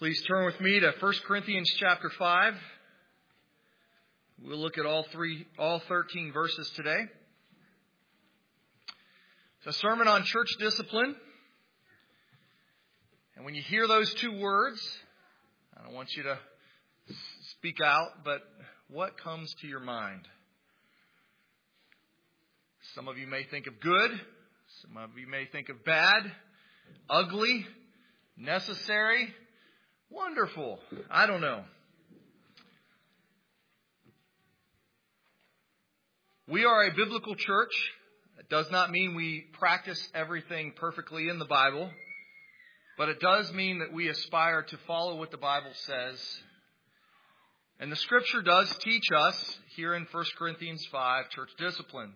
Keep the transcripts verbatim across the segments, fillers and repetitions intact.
Please turn with me to First Corinthians chapter five. We'll look at all three, all thirteen verses today. It's a sermon on church discipline. And when you hear those two words, I don't want you to speak out, but what comes to your mind? Some of you may think of good. Some of you may think of bad, ugly, necessary, wonderful. I don't know. We are a biblical church. It does not mean we practice everything perfectly in the Bible, but it does mean that we aspire to follow what the Bible says. And the Scripture does teach us here in First Corinthians five church discipline.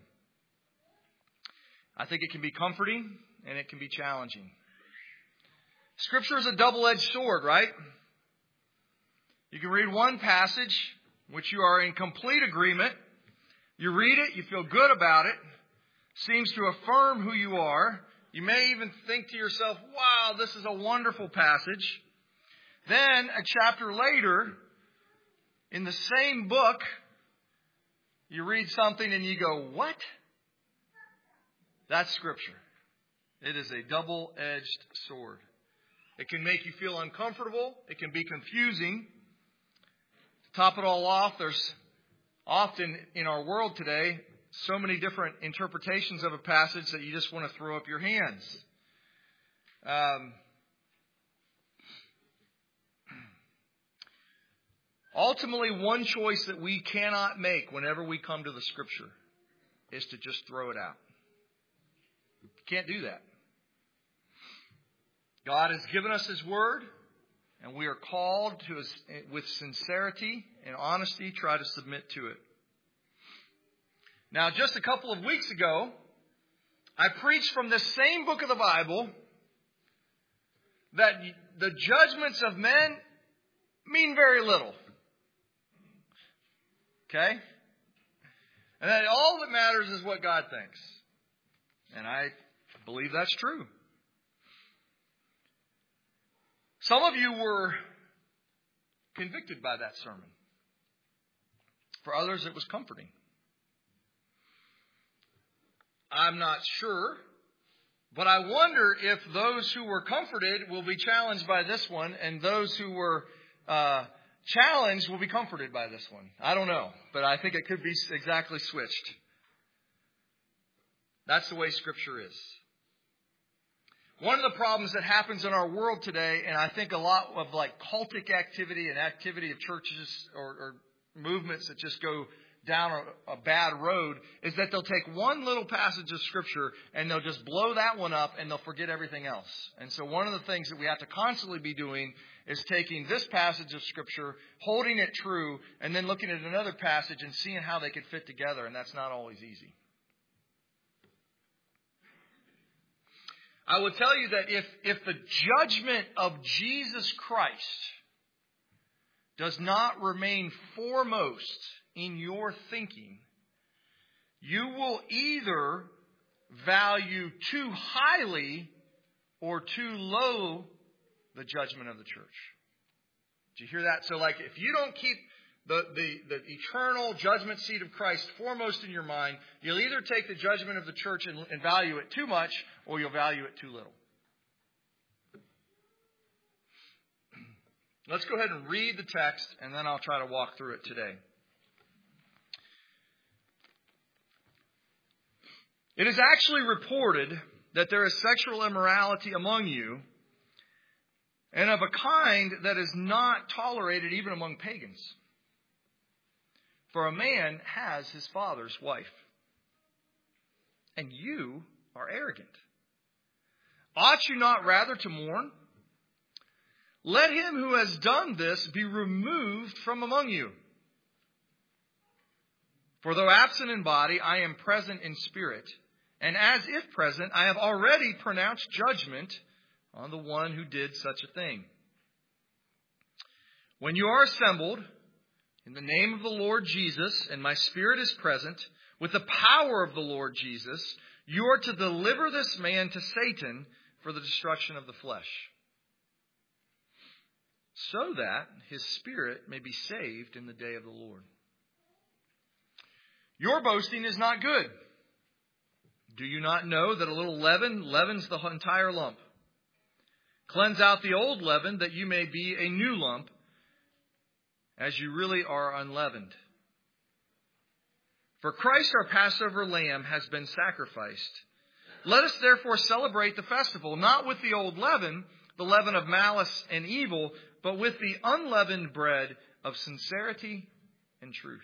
I think it can be comforting and it can be challenging. Scripture is a double-edged sword, right? You can read one passage, which you are in complete agreement. You read it, you feel good about it. Seems to affirm who you are. You may even think to yourself, wow, this is a wonderful passage. Then, a chapter later, in the same book, you read something and you go, what? That's Scripture. It is a double-edged sword. It can make you feel uncomfortable. It can be confusing. To top it all off, there's often in our world today so many different interpretations of a passage that you just want to throw up your hands. Um, ultimately, one choice that we cannot make whenever we come to the Scripture is to just throw it out. You can't do that. God has given us His Word, and we are called to, with sincerity and honesty, try to submit to it. Now, just a couple of weeks ago, I preached from the same book of the Bible that the judgments of men mean very little. Okay? And that all that matters is what God thinks. And I believe that's true. Some of you were convicted by that sermon. For others, it was comforting. I'm not sure, but I wonder if those who were comforted will be challenged by this one, and those who were uh, challenged will be comforted by this one. I don't know, but I think it could be exactly switched. That's the way Scripture is. One of the problems that happens in our world today, and I think a lot of like cultic activity and activity of churches or, or movements that just go down a, a bad road, is that they'll take one little passage of Scripture and they'll just blow that one up and they'll forget everything else. And so one of the things that we have to constantly be doing is taking this passage of Scripture, holding it true, and then looking at another passage and seeing how they could fit together. And that's not always easy. I will tell you that if, if the judgment of Jesus Christ does not remain foremost in your thinking, you will either value too highly or too low the judgment of the church. Did you hear that? So like if you don't keep The, the, the eternal judgment seat of Christ foremost in your mind, you'll either take the judgment of the church and, and value it too much, or you'll value it too little. Let's go ahead and read the text, and then I'll try to walk through it today. It is actually reported that there is sexual immorality among you, and of a kind that is not tolerated even among pagans. For a man has his father's wife, and you are arrogant. Ought you not rather to mourn? Let him who has done this be removed from among you. For though absent in body, I am present in spirit, and as if present, I have already pronounced judgment on the one who did such a thing. When you are assembled in the name of the Lord Jesus, and my spirit is present, with the power of the Lord Jesus, you are to deliver this man to Satan for the destruction of the flesh, so that his spirit may be saved in the day of the Lord. Your boasting is not good. Do you not know that a little leaven leavens the entire lump? Cleanse out the old leaven, that you may be a new lump, as you really are unleavened. For Christ our Passover lamb has been sacrificed. Let us therefore celebrate the festival, not with the old leaven, the leaven of malice and evil, but with the unleavened bread of sincerity and truth.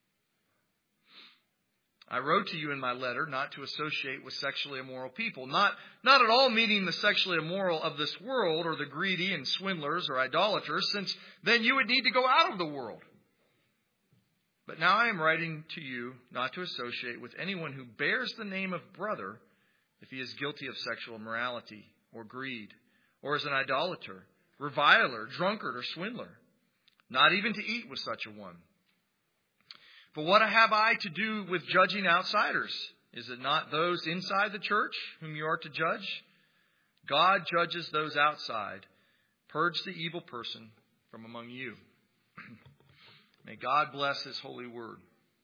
I wrote to you in my letter not to associate with sexually immoral people, not, not at all meaning the sexually immoral of this world or the greedy and swindlers or idolaters, since then you would need to go out of the world. But now I am writing to you not to associate with anyone who bears the name of brother if he is guilty of sexual immorality or greed, or is an idolater, reviler, drunkard, or swindler, not even to eat with such a one. For what have I to do with judging outsiders? Is it not those inside the church whom you are to judge? God judges those outside. Purge the evil person from among you. May God bless his holy word.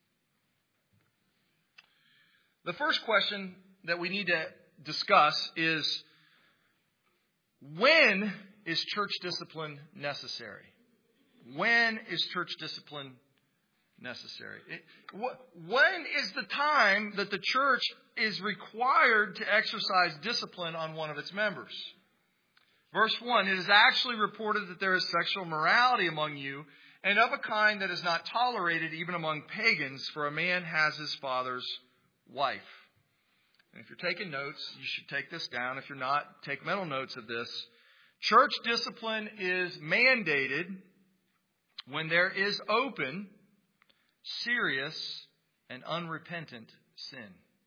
The first question that we need to discuss is, when is church discipline necessary? When is church discipline necessary? It, wh- when is the time that the church is required to exercise discipline on one of its members? Verse one, it is actually reported that there is sexual morality among you, and of a kind that is not tolerated even among pagans, for a man has his father's wife. And if you're taking notes, you should take this down. If you're not, take mental notes of this. Church discipline is mandated when there is open, serious, and unrepentant sin.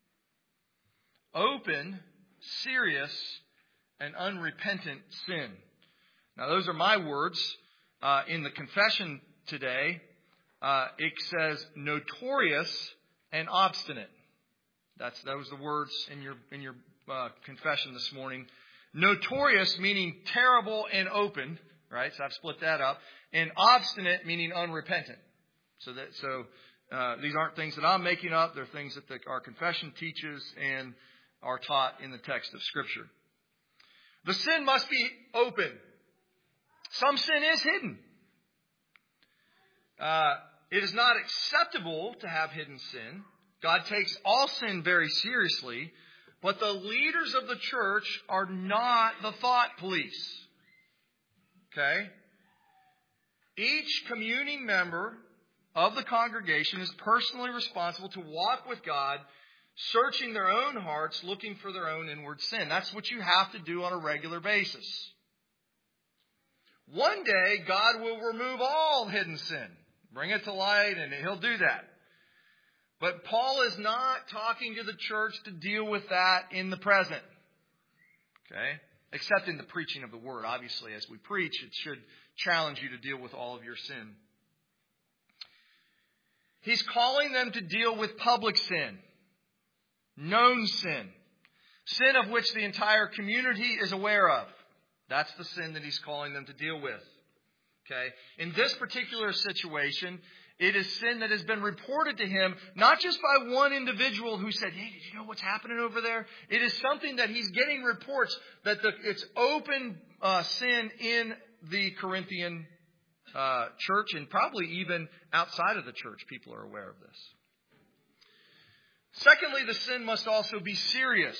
Open, serious, and unrepentant sin. Now, those are my words. Uh, in the confession today, uh, it says notorious and obstinate. That's those are the words in your in your uh, confession this morning. Notorious meaning terrible and open, right? So I've split that up. And obstinate meaning unrepentant. So that so uh, these aren't things that I'm making up. They're things that the, our confession teaches and are taught in the text of Scripture. The sin must be open. Some sin is hidden. Uh, it is not acceptable to have hidden sin. God takes all sin very seriously, but the leaders of the church are not the thought police. Okay? Each communing member of the congregation is personally responsible to walk with God, searching their own hearts, looking for their own inward sin. That's what you have to do on a regular basis. One day, God will remove all hidden sin. Bring it to light, and He'll do that. But Paul is not talking to the church to deal with that in the present. Okay? Except in the preaching of the Word. Obviously, as we preach, it should challenge you to deal with all of your sin. He's calling them to deal with public sin. Known sin. Sin of which the entire community is aware of. That's the sin that he's calling them to deal with. Okay? In this particular situation, it is sin that has been reported to him, not just by one individual who said, hey, did you know what's happening over there? It is something that he's getting reports that the, it's open uh, sin in the Corinthian uh, church, and probably even outside of the church, people are aware of this. Secondly, the sin must also be serious.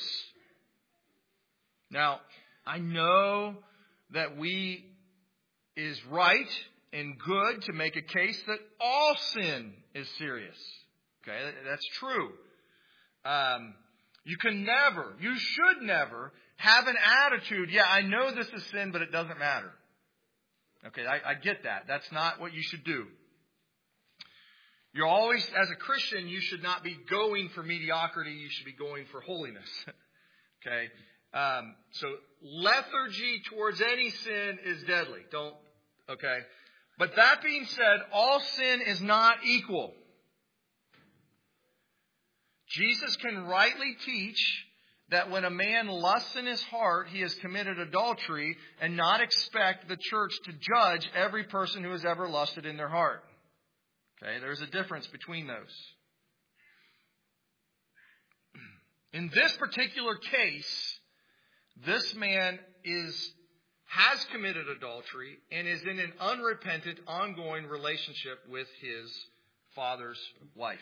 Now, I know that we is right and good to make a case that all sin is serious. Okay, that's true. Um, you can never, you should never have an attitude, yeah, I know this is sin, but it doesn't matter. Okay, I, I get that. That's not what you should do. You're always, as a Christian, you should not be going for mediocrity. You should be going for holiness. Okay? Um, so lethargy towards any sin is deadly. Don't, okay? But that being said, all sin is not equal. Jesus can rightly teach that when a man lusts in his heart, he has committed adultery, and not expect the church to judge every person who has ever lusted in their heart. Okay, there's a difference between those. In this particular case, this man is has committed adultery and is in an unrepentant, ongoing relationship with his father's wife.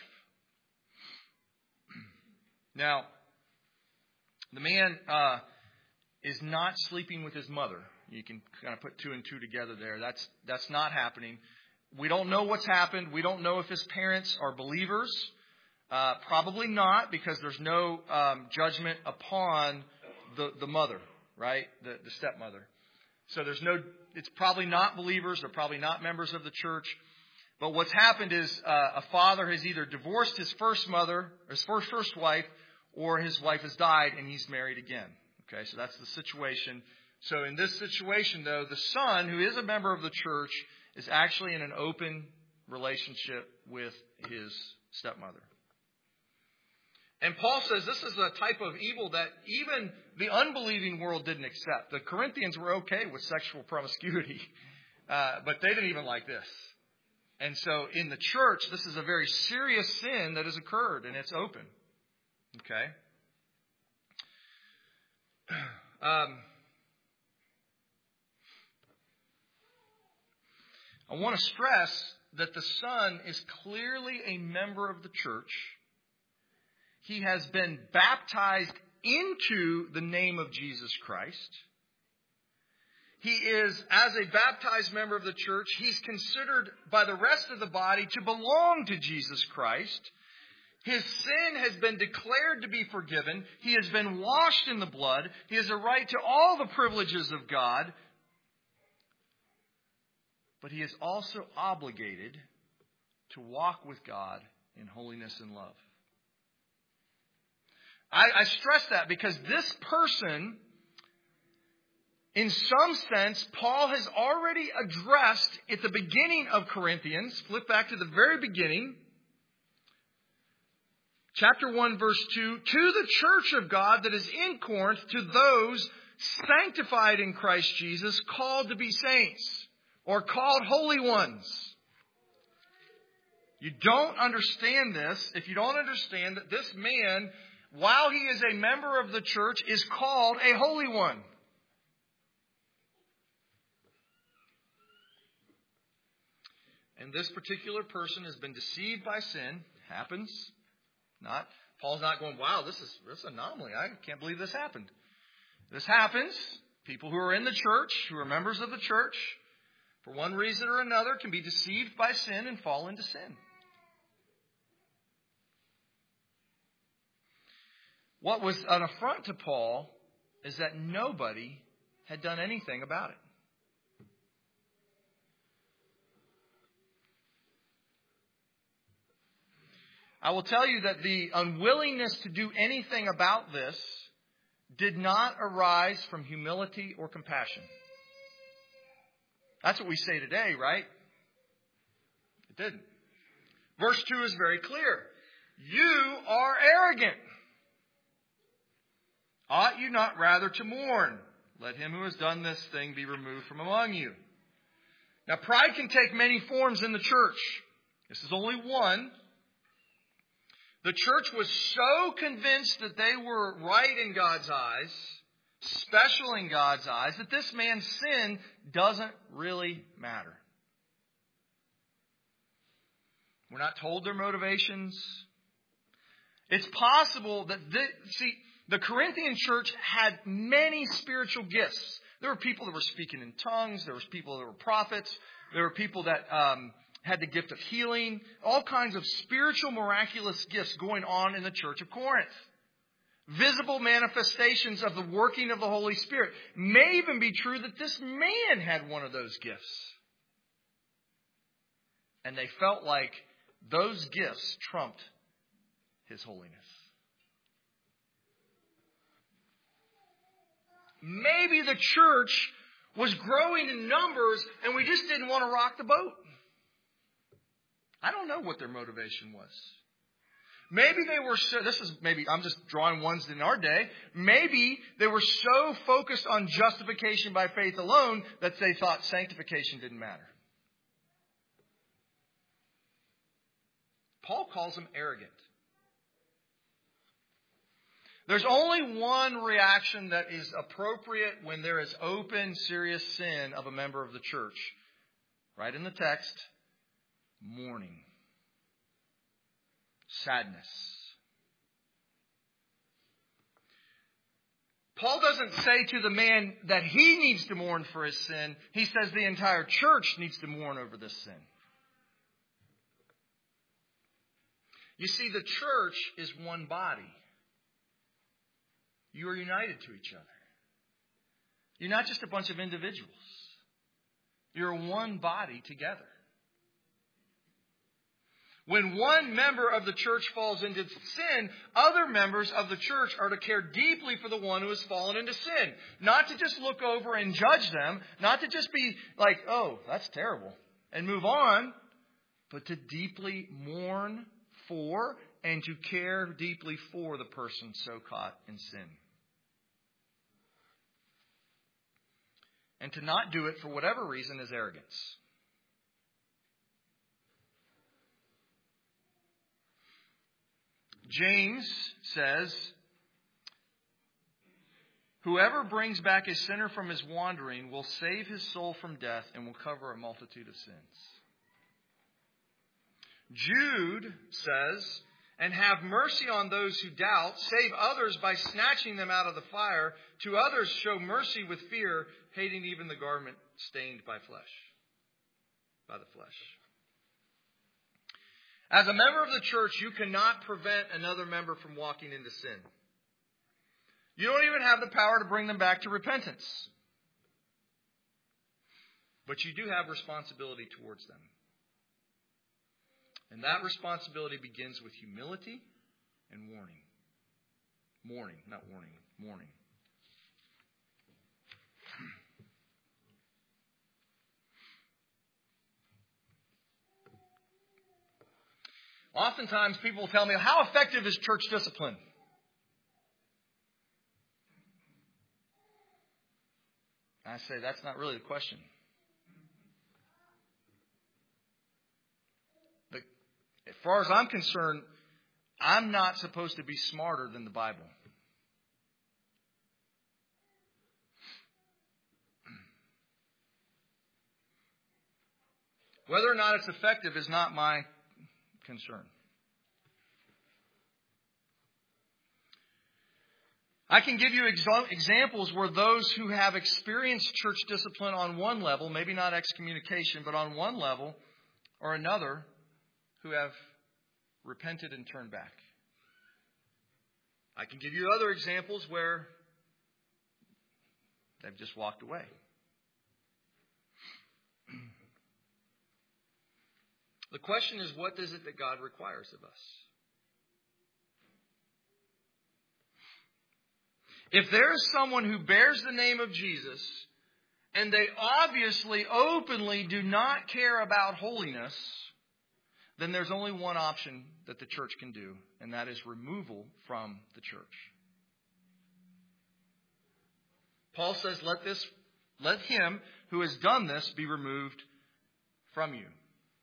Now, the man uh, is not sleeping with his mother. You can kind of put two and two together there. That's that's not happening. We don't know what's happened. We don't know if his parents are believers. Uh, probably not, because there's no um, judgment upon the, the mother, right? The, the stepmother. So there's no, it's probably not believers. They're probably not members of the church. But what's happened is uh, a father has either divorced his first mother, or his first, first wife, or his wife has died and he's married again. Okay, so that's the situation. So in this situation, though, the son, who is a member of the church, is actually in an open relationship with his stepmother. And Paul says this is a type of evil that even the unbelieving world didn't accept. The Corinthians were okay with sexual promiscuity, uh, but they didn't even like this. And so in the church, this is a very serious sin that has occurred, and it's open. Okay? Um, I want to stress that the son is clearly a member of the church. He has been baptized into the name of Jesus Christ. He is, as a baptized member of the church, he's considered by the rest of the body to belong to Jesus Christ. His sin has been declared to be forgiven. He has been washed in the blood. He has a right to all the privileges of God. But he is also obligated to walk with God in holiness and love. I, I stress that because this person, in some sense, Paul has already addressed at the beginning of Corinthians. Flip back to the very beginning. Chapter one, verse two. To the church of God that is in Corinth, to those sanctified in Christ Jesus, called to be saints, or called holy ones. You don't understand this if you don't understand that this man, while he is a member of the church, is called a holy one. And this particular person has been deceived by sin. Happens. Not Paul's not going, wow, this is this is an anomaly. I can't believe this happened. This happens. People who are in the church, who are members of the church, for one reason or another, can be deceived by sin and fall into sin. What was an affront to Paul is that nobody had done anything about it. I will tell you that the unwillingness to do anything about this did not arise from humility or compassion. That's what we say today, right? It didn't. Verse two is very clear. You are arrogant. Ought you not rather to mourn? Let him who has done this thing be removed from among you. Now, pride can take many forms in the church. This is only one. The church was so convinced that they were right in God's eyes, special in God's eyes, that this man's sin doesn't really matter. We're not told their motivations. It's possible that, this, see, the Corinthian church had many spiritual gifts. There were people that were speaking in tongues. There were people that were prophets. There were people that um, had the gift of healing. All kinds of spiritual, miraculous gifts going on in the church of Corinth. Visible manifestations of the working of the Holy Spirit. May even be true that this man had one of those gifts. And they felt like those gifts trumped his holiness. Maybe the church was growing in numbers and we just didn't want to rock the boat. I don't know what their motivation was. Maybe they were so, this is maybe, I'm just drawing ones in our day. Maybe they were so focused on justification by faith alone that they thought sanctification didn't matter. Paul calls them arrogant. There's only one reaction that is appropriate when there is open, serious sin of a member of the church. Right in the text, mourning. Sadness. Paul doesn't say to the man that he needs to mourn for his sin. He says the entire church needs to mourn over this sin. You see, the church is one body. You are united to each other. You're not just a bunch of individuals. You're one body together. When one member of the church falls into sin, other members of the church are to care deeply for the one who has fallen into sin. Not to just look over and judge them. Not to just be like, oh, that's terrible, and move on. But to deeply mourn for and to care deeply for the person so caught in sin. And to not do it for whatever reason is arrogance. James says, whoever brings back a sinner from his wandering will save his soul from death and will cover a multitude of sins. Jude says, and have mercy on those who doubt, save others by snatching them out of the fire. To others show mercy with fear, hating even the garment stained by flesh, by the flesh. As a member of the church, you cannot prevent another member from walking into sin. You don't even have the power to bring them back to repentance. But you do have responsibility towards them. And that responsibility begins with humility and warning. Mourning, not warning, mourning. Oftentimes people will tell me, how effective is church discipline? I say, that's not really the question. But as far as I'm concerned, I'm not supposed to be smarter than the Bible. Whether or not it's effective is not my concern. I can give you ex- examples where those who have experienced church discipline on one level, maybe not excommunication, but on one level or another, who have repented and turned back. I can give you other examples where they've just walked away. The question is, what is it that God requires of us? If there is someone who bears the name of Jesus, and they obviously, openly do not care about holiness, then there's only one option that the church can do, and that is removal from the church. Paul says, let this, let him who has done this be removed from you.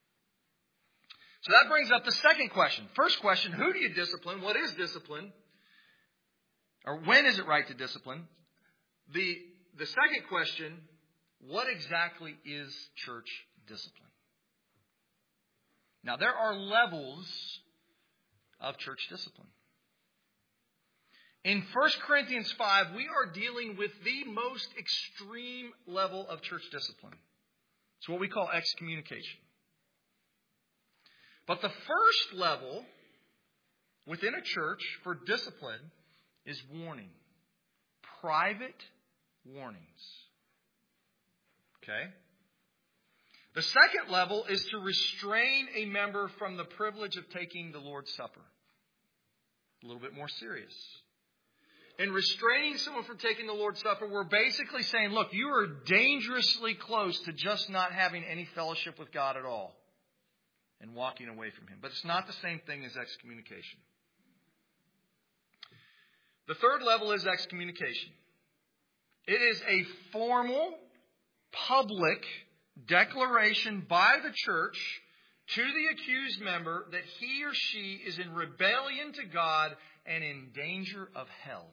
So that brings up the second question. First question, who do you discipline? What is discipline? Or when is it right to discipline? The, the second question, what exactly is church discipline? Now, there are levels of church discipline. In First Corinthians five, we are dealing with the most extreme level of church discipline. It's what we call excommunication. But the first level within a church for discipline is warning. Private warnings. Okay? The second level is to restrain a member from the privilege of taking the Lord's Supper. A little bit more serious. In restraining someone from taking the Lord's Supper, we're basically saying, look, you are dangerously close to just not having any fellowship with God at all and walking away from Him. But it's not the same thing as excommunication. The third level is excommunication. It is a formal, public declaration by the church to the accused member that he or she is in rebellion to God and in danger of hell.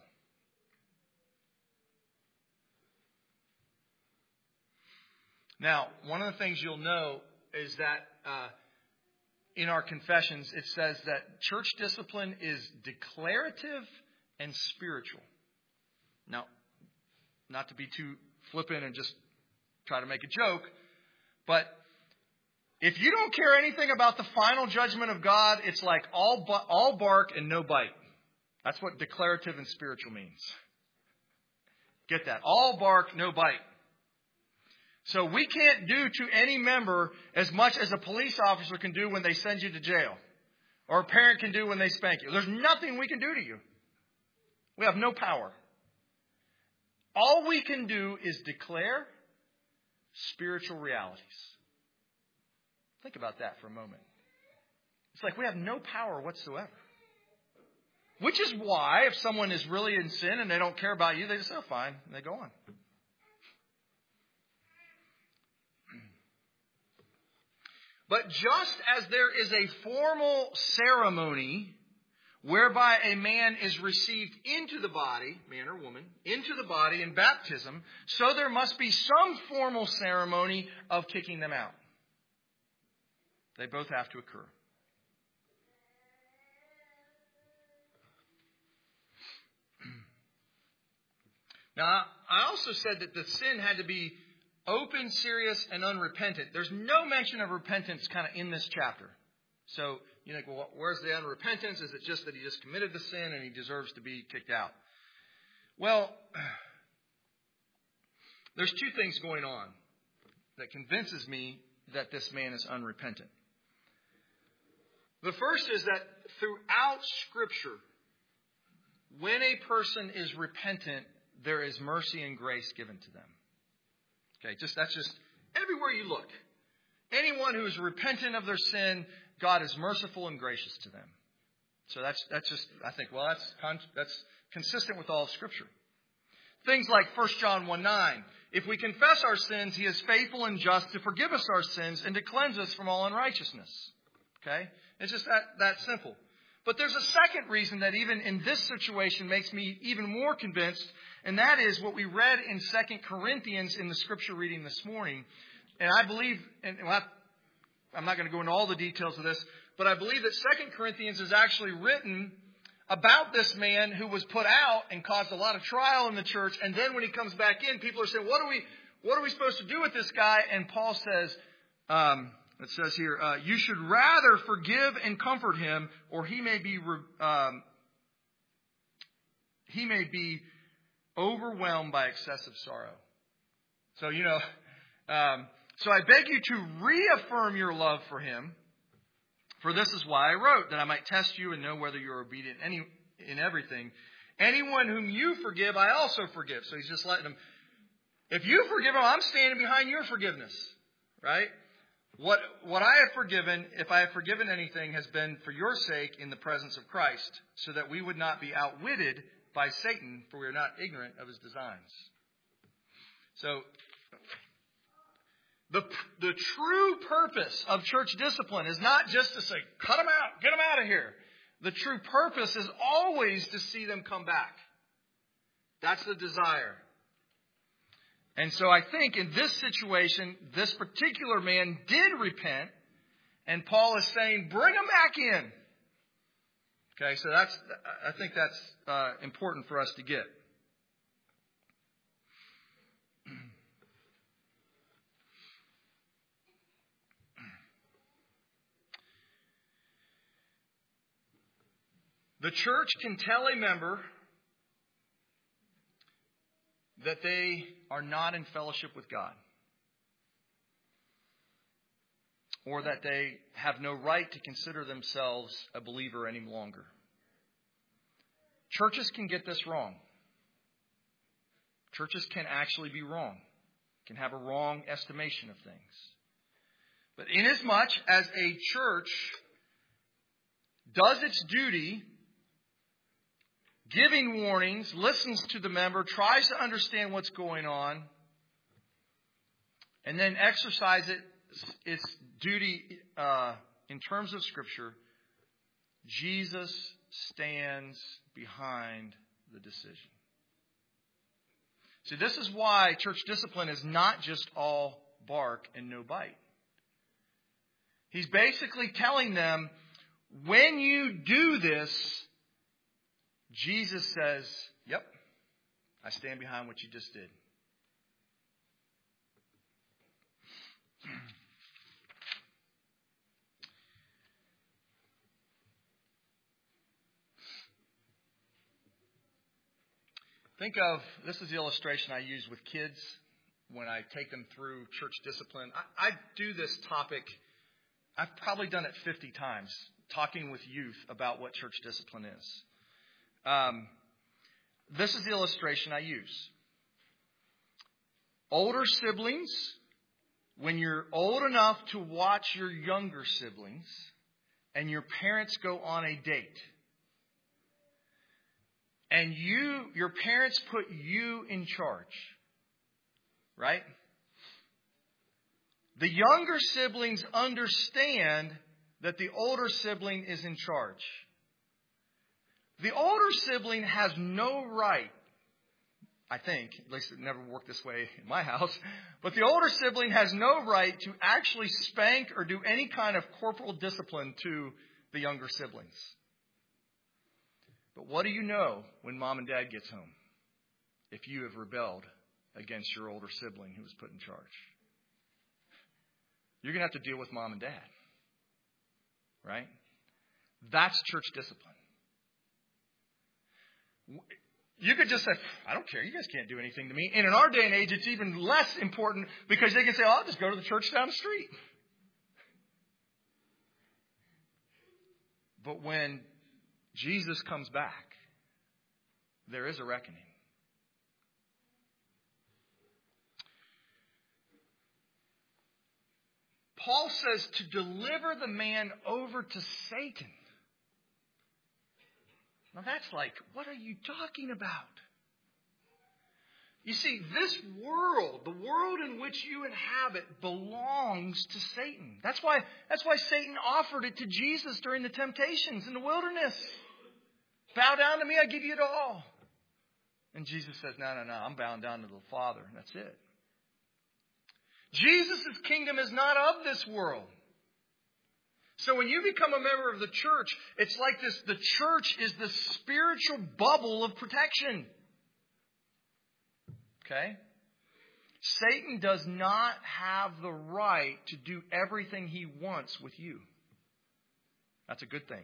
Now, one of the things you'll know is that uh, in our confessions, it says that church discipline is declarative and spiritual. Now, not to be too flippant and just try to make a joke, but if you don't care anything about the final judgment of God, it's like all bu- all bark and no bite. That's what declarative and spiritual means. Get that? All bark, no bite. So we can't do to any member as much as a police officer can do when they send you to jail, or a parent can do when they spank you. There's nothing we can do to you. We have no power. All we can do is declare spiritual realities. Think about that for a moment. It's like we have no power whatsoever. Which is why if someone is really in sin and they don't care about you, they just say, oh, fine, and they go on. But just as there is a formal ceremony whereby a man is received into the body, man or woman, into the body in baptism, so there must be some formal ceremony of kicking them out. They both have to occur. Now, I also said that the sin had to be open, serious, and unrepentant. There's no mention of repentance kind of in this chapter. So you think, well, where's the unrepentance? Is it just that he just committed the sin and he deserves to be kicked out? Well, there's two things going on that convinces me that this man is unrepentant. The first is that throughout Scripture, when a person is repentant, there is mercy and grace given to them. Okay, just that's just everywhere you look. Anyone who is repentant of their sin, God is merciful and gracious to them. So that's that's just I think well that's that's consistent with all of Scripture. Things like First John one nine. If we confess our sins, He is faithful and just to forgive us our sins and to cleanse us from all unrighteousness. Okay, it's just that that simple. But there's a second reason that even in this situation makes me even more convinced. And that is what we read in Second Corinthians in the scripture reading this morning. And I believe, and I'm not going to go into all the details of this, but I believe that Second Corinthians is actually written about this man who was put out and caused a lot of trial in the church. And then when he comes back in, people are saying, what are we, what are we supposed to do with this guy? And Paul says, um, it says here, uh, you should rather forgive and comfort him, or he may be, um, he may be overwhelmed by excessive sorrow. So, you know, um, so I beg you to reaffirm your love for him. For this is why I wrote, that I might test you and know whether you're obedient any, in everything. Anyone whom you forgive, I also forgive. So he's just letting them, if you forgive him, I'm standing behind your forgiveness. Right? What, what I have forgiven, if I have forgiven anything, has been for your sake in the presence of Christ, so that we would not be outwitted by Satan, for we are not ignorant of his designs. So, the, the true purpose of church discipline is not just to say, cut them out, get them out of here. The true purpose is always to see them come back. That's the desire. And so I think in this situation, this particular man did repent, and Paul is saying, bring him back in. Okay, so that's, I think that's uh, important for us to get. The church can tell a member that they are not in fellowship with God, or that they have no right to consider themselves a believer any longer. Churches can get this wrong. Churches can actually be wrong, can have a wrong estimation of things. But inasmuch as a church does its duty giving warnings, listens to the member, tries to understand what's going on, and then exercise it, its duty uh, in terms of Scripture. Jesus stands behind the decision. See, this is why church discipline is not just all bark and no bite. He's basically telling them, when you do this, Jesus says, yep, I stand behind what you just did. Think of, this is the illustration I use with kids when I take them through church discipline. I, I do this topic, I've probably done it fifty times, talking with youth about what church discipline is. Um, this is the illustration I use. Older siblings, when you're old enough to watch your younger siblings and your parents go on a date, and you, your parents put you in charge, right? The younger siblings understand that the older sibling is in charge. The older sibling has no right, I think, at least it never worked this way in my house, but the older sibling has no right to actually spank or do any kind of corporal discipline to the younger siblings. But what do you know when mom and dad gets home if you have rebelled against your older sibling who was put in charge? You're going to have to deal with mom and dad, right? That's church discipline. You could just say, I don't care, you guys can't do anything to me. And in our day and age, it's even less important because they can say, oh, I'll just go to the church down the street. But when Jesus comes back, there is a reckoning. Paul says to deliver the man over to Satan. Now that's like, what are you talking about? You see, this world, the world in which you inhabit, belongs to Satan. That's why, that's why Satan offered it to Jesus during the temptations in the wilderness. Bow down to me, I give you it all. And Jesus says, no, no, no, I'm bowing down to the Father. And that's it. Jesus' kingdom is not of this world. So when you become a member of the church, it's like this, the church is the spiritual bubble of protection. Okay? Satan does not have the right to do everything he wants with you. That's a good thing.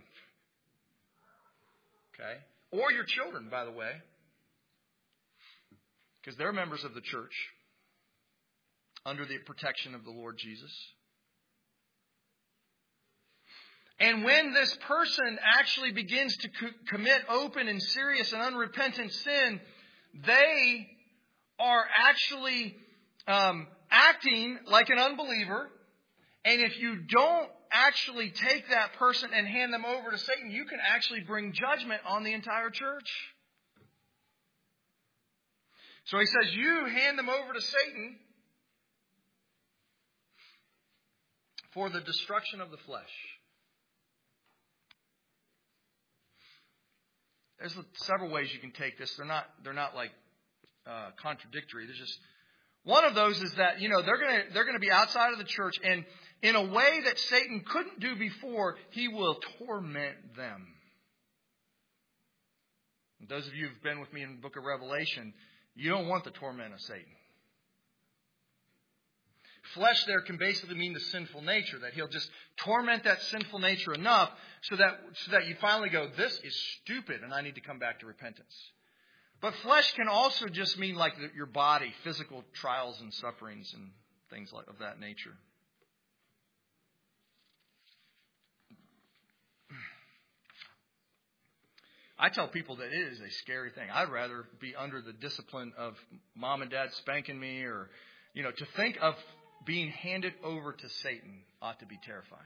Okay? Or your children, by the way. Because they're members of the church under the protection of the Lord Jesus. And when this person actually begins to co- commit open and serious and unrepentant sin, they are actually um, acting like an unbeliever. And if you don't actually take that person and hand them over to Satan, you can actually bring judgment on the entire church. So he says, you hand them over to Satan for the destruction of the flesh. There's several ways you can take this. They're not, they're not like uh, contradictory. There's just one of those is that, you know, they're going to they're going to be outside of the church, and in a way that Satan couldn't do before, he will torment them. And those of you who've been with me in the book of Revelation, you don't want the torment of Satan. Flesh there can basically mean the sinful nature, that he'll just torment that sinful nature enough so that so that you finally go, this is stupid and I need to come back to repentance. But flesh can also just mean like the, your body, physical trials and sufferings and things like of that nature. I tell people that it is a scary thing. I'd rather be under the discipline of mom and dad spanking me, or, you know, to think of being handed over to Satan ought to be terrifying.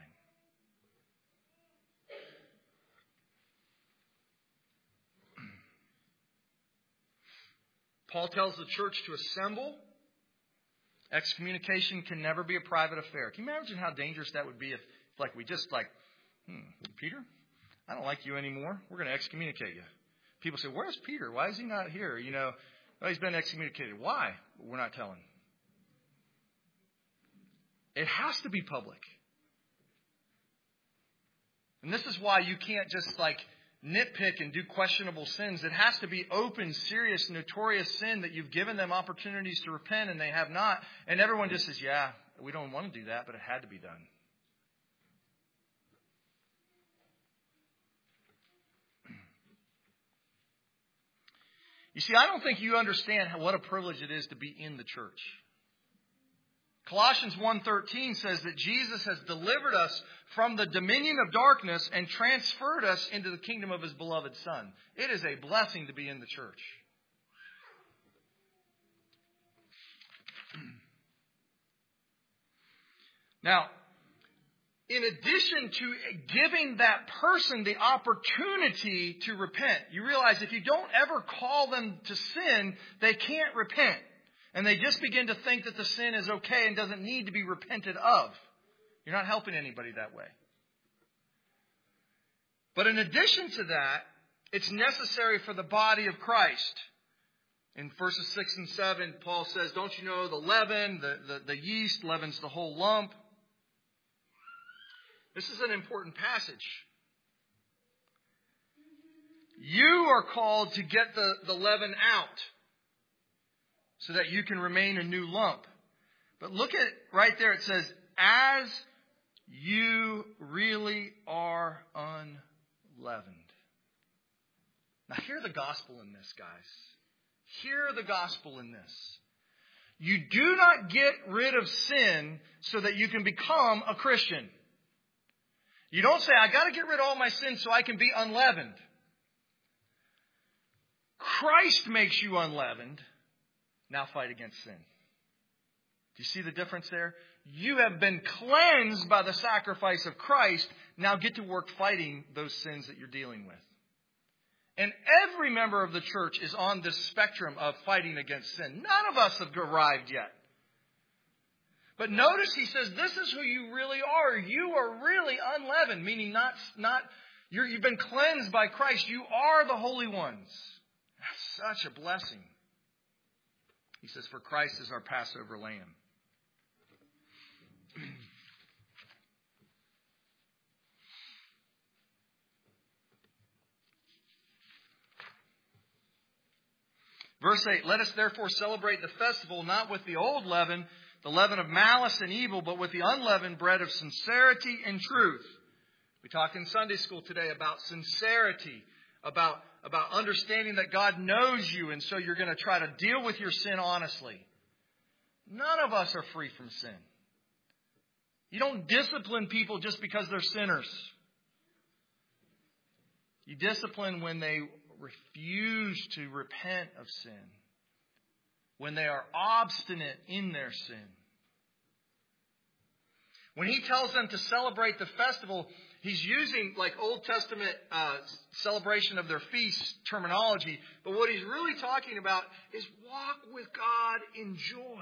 Paul tells the church to assemble. Excommunication can never be a private affair. Can you imagine how dangerous that would be if, if like, we just like, hmm, Peter, I don't like you anymore. We're going to excommunicate you. People say, where's Peter? Why is he not here? You know, well, he's been excommunicated. Why? We're not telling. It has to be public. And this is why you can't just like nitpick and do questionable sins. It has to be open, serious, notorious sin that you've given them opportunities to repent and they have not. And everyone just says, yeah, we don't want to do that, but it had to be done. You see, I don't think you understand how, what a privilege it is to be in the church. Colossians one thirteen says that Jesus has delivered us from the dominion of darkness and transferred us into the kingdom of His beloved Son. It is a blessing to be in the church. Now, in addition to giving that person the opportunity to repent, you realize if you don't ever call them to sin, they can't repent. And they just begin to think that the sin is okay and doesn't need to be repented of. You're not helping anybody that way. But in addition to that, it's necessary for the body of Christ. In verses six and seven, Paul says, don't you know the leaven, the, the, the yeast leavens the whole lump. This is an important passage. You are called to get the, the leaven out so that you can remain a new lump. But look at right there. It says, as you really are unleavened. Now hear the gospel in this, guys. Hear the gospel in this. You do not get rid of sin so that you can become a Christian. You don't say, I got to get rid of all my sins so I can be unleavened. Christ makes you unleavened. Now fight against sin. Do you see the difference there? You have been cleansed by the sacrifice of Christ. Now get to work fighting those sins that you're dealing with. And every member of the church is on this spectrum of fighting against sin. None of us have arrived yet. But notice he says, this is who you really are. You are really unleavened, meaning not, not you're, you've been cleansed by Christ. You are the holy ones. That's such a blessing. He says, for Christ is our Passover lamb. Verse eight, let us therefore celebrate the festival not with the old leaven, the leaven of malice and evil, but with the unleavened bread of sincerity and truth. We talked in Sunday school today about sincerity, about, about understanding that God knows you, and so you're going to try to deal with your sin honestly. None of us are free from sin. You don't discipline people just because they're sinners. You discipline when they refuse to repent of sin, when they are obstinate in their sin. When he tells them to celebrate the festival, he's using like Old Testament uh, celebration of their feast terminology. But what he's really talking about is walk with God in joy.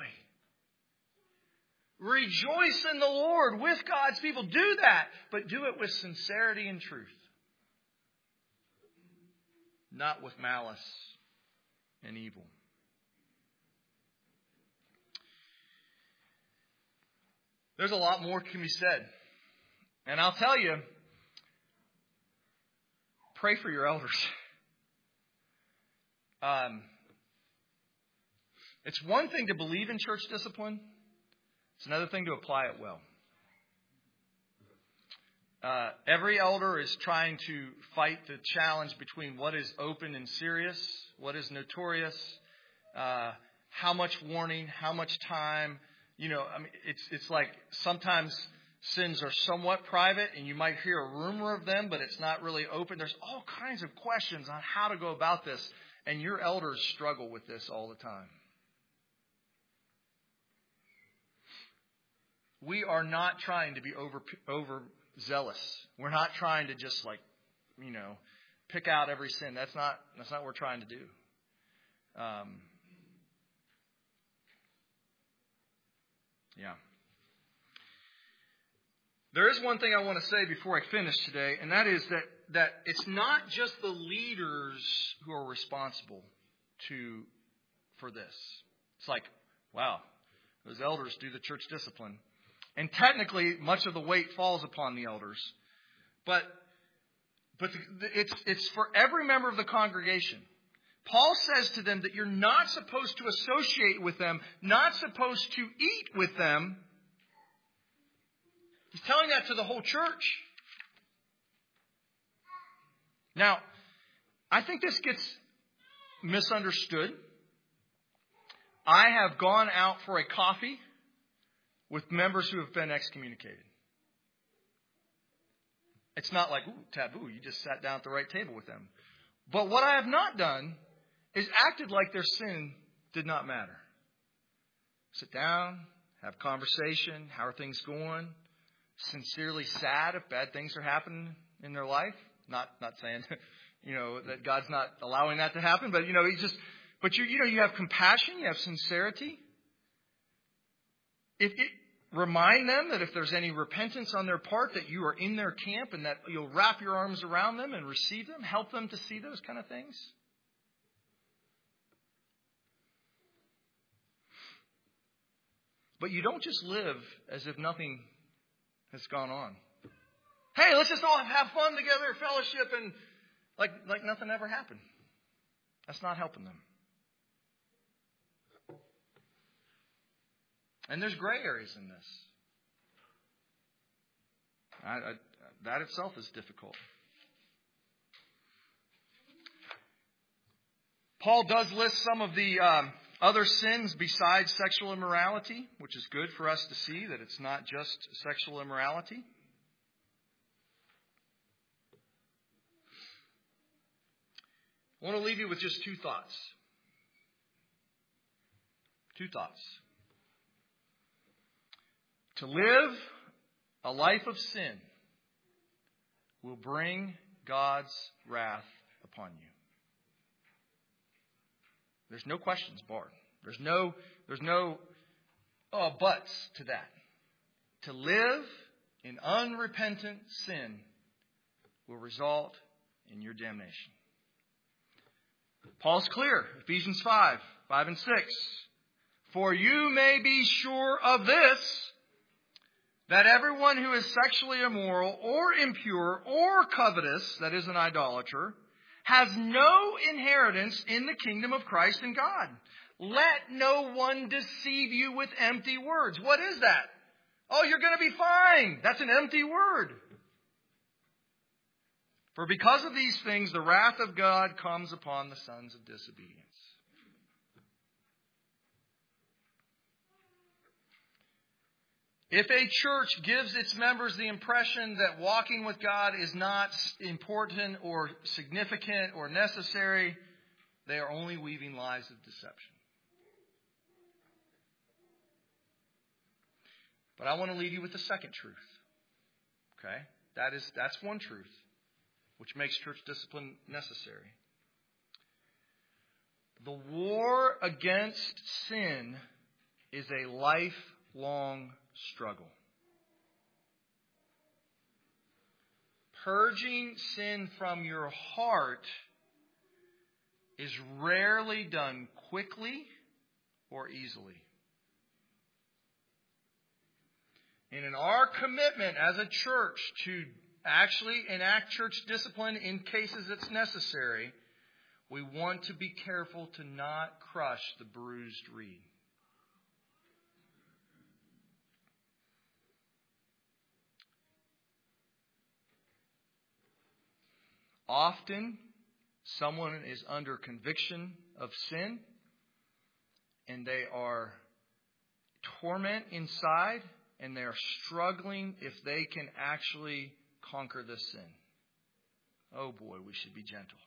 Rejoice in the Lord with God's people. Do that, but do it with sincerity and truth. Not with malice and evil. There's a lot more can be said. And I'll tell you, pray for your elders. Um, it's one thing to believe in church discipline. It's another thing to apply it well. Uh, every elder is trying to fight the challenge between what is open and serious, what is notorious, uh, how much warning, how much time. You know, I mean, it's it's like sometimes sins are somewhat private and you might hear a rumor of them, but it's not really open. There's all kinds of questions on how to go about this, and your elders struggle with this all the time. We are not trying to be over over zealous. We're not trying to just like, you know, pick out every sin. That's not that's not what we're trying to do. Um, Yeah. There is one thing I want to say before I finish today, and that is that, that it's not just the leaders who are responsible to for this. It's like, wow, those elders do the church discipline. And technically, much of the weight falls upon the elders. But but it's it's for every member of the congregation. Paul says to them that you're not supposed to associate with them, not supposed to eat with them. He's telling that to the whole church. Now, I think this gets misunderstood. I have gone out for a coffee with members who have been excommunicated. It's not like, ooh, taboo. You just sat down at the right table with them. But what I have not done is acted like their sin did not matter. Sit down, have conversation. How are things going? Sincerely sad if bad things are happening in their life. Not not saying, you know, that God's not allowing that to happen, but you know, he's just. But you you know you have compassion, you have sincerity. It, it remind them that if there's any repentance on their part, that you are in their camp and that you'll wrap your arms around them and receive them, help them to see those kind of things. But you don't just live as if nothing has gone on. Hey, let's just all have fun together, fellowship, and like like nothing ever happened. That's not helping them. And there's gray areas in this. I, I, that itself is difficult. Paul does list some of the um, other sins besides sexual immorality, which is good for us to see that it's not just sexual immorality. I want to leave you with just two thoughts. Two thoughts. To live a life of sin will bring God's wrath upon you. There's no questions barred. There's no, there's no oh, buts to that. To live in unrepentant sin will result in your damnation. Paul's clear. Ephesians five, five and six. For you may be sure of this, that everyone who is sexually immoral or impure or covetous, that is an idolater, has no inheritance in the kingdom of Christ and God. Let no one deceive you with empty words. What is that? Oh, you're going to be fine. That's an empty word. For because of these things, the wrath of God comes upon the sons of disobedience. If a church gives its members the impression that walking with God is not important or significant or necessary, they are only weaving lies of deception. But I want to leave you with the second truth. Okay? That is, that's one truth, which makes church discipline necessary. The war against sin is a lifelong struggle. Purging sin from your heart is rarely done quickly or easily. And in our commitment as a church to actually enact church discipline in cases it's necessary, we want to be careful to not crush the bruised reed. Often, someone is under conviction of sin, and they are torment inside, and they are struggling if they can actually conquer this sin. Oh boy, we should be gentle.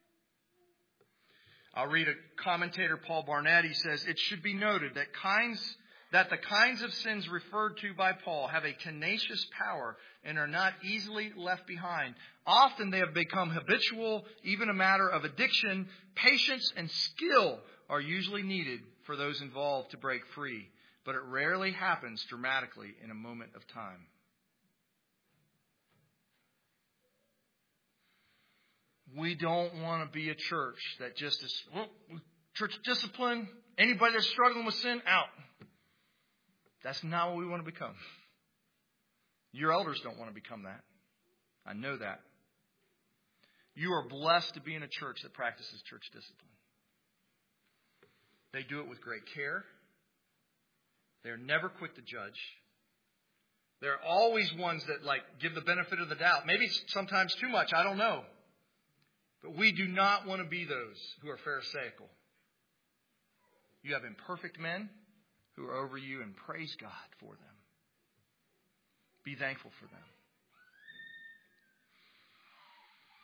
I'll read a commentator, Paul Barnett. He says, it should be noted that kinds that the kinds of sins referred to by Paul have a tenacious power and are not easily left behind. Often they have become habitual, even a matter of addiction. Patience and skill are usually needed for those involved to break free. but it rarely happens dramatically in a moment of time. We don't want to be a church that just is, well, church discipline, anybody that's struggling with sin, out. That's not what we want to become. Your elders don't want to become that. I know that. You are blessed to be in a church that practices church discipline. They do it with great care. They're never quick to judge. They're always ones that like give the benefit of the doubt. Maybe sometimes too much. I don't know. But we do not want to be those who are pharisaical. You have imperfect men who are over you, and praise God for them. Be thankful for them.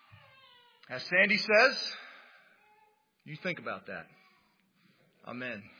As Sandy says, you think about that. Amen.